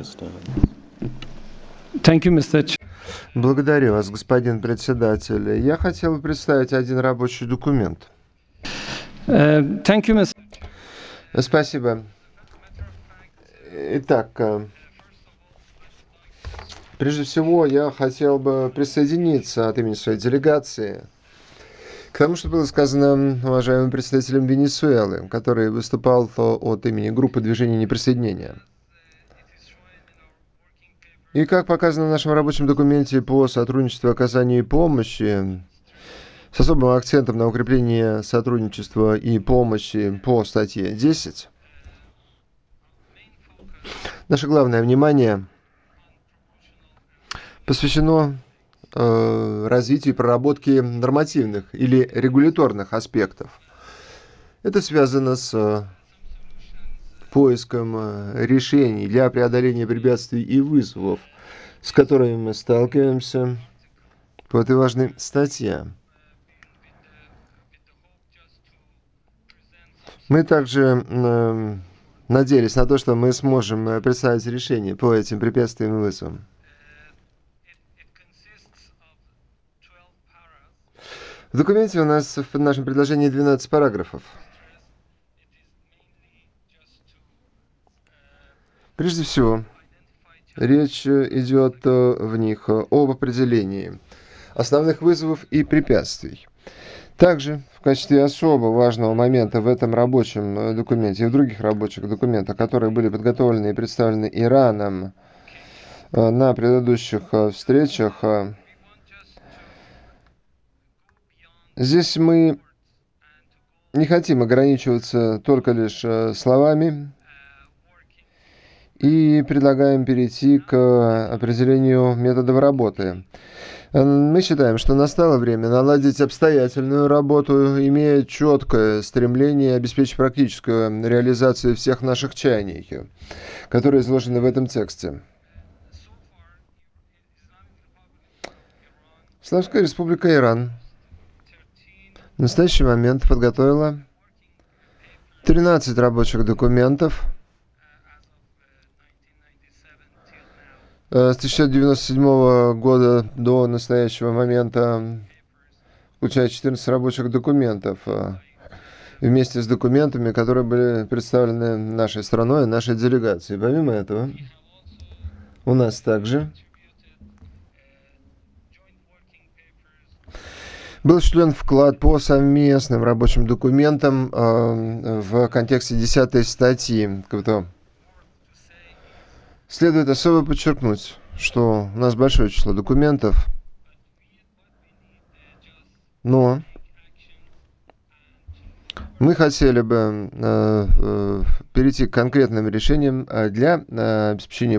Thank you, Mr. Благодарю вас, господин председатель. Я хотел бы представить один рабочий документ. Thank you, Mr. Спасибо. Итак, прежде всего, я хотел бы присоединиться от имени своей делегации к тому, что было сказано уважаемым представителем Венесуэлы, который выступал от имени группы движения неприсоединения. И как показано в нашем рабочем документе по сотрудничеству и оказанию помощи, с особым акцентом на укрепление сотрудничества и помощи по статье 10, наше главное внимание посвящено развитию и проработке нормативных или регуляторных аспектов. Это связано с поиском решений для преодоления препятствий и вызовов, с которыми мы сталкиваемся по этой важной статье. Мы также надеялись на то, что мы сможем представить решение по этим препятствиям и вызовам. В документе у нас в нашем предложении 12 параграфов. Прежде всего, речь идет в них об определении основных вызовов и препятствий. Также в качестве особо важного момента в этом рабочем документе и в других рабочих документах, которые были подготовлены и представлены Ираном на предыдущих встречах, здесь мы не хотим ограничиваться только лишь словами и предлагаем перейти к определению методов работы. Мы считаем, что настало время наладить обстоятельную работу, имея четкое стремление обеспечить практическую реализацию всех наших чаяний, которые изложены в этом тексте. Исламская республика Иран в настоящий момент подготовила 13 рабочих документов с 1997 года до настоящего момента, включая 14 рабочих документов, вместе с документами, которые были представлены нашей страной и нашей делегацией. Помимо этого, у нас также был осуществлен вклад по совместным рабочим документам в контексте 10 статьи КВТО. Следует особо подчеркнуть, что у нас большое число документов, но мы хотели бы перейти к конкретным решениям для обеспечения